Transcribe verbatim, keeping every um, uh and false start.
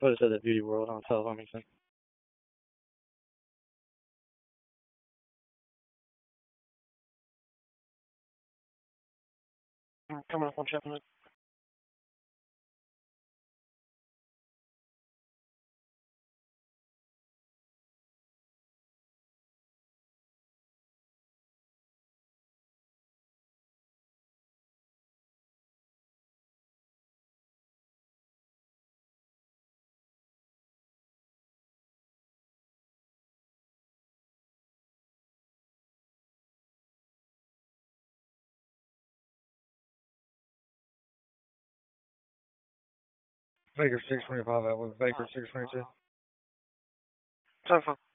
I just said that Beauty World on telephone mixing. Coming up on Chapman. Baker six twenty five out with Baker six twenty two. Telephone.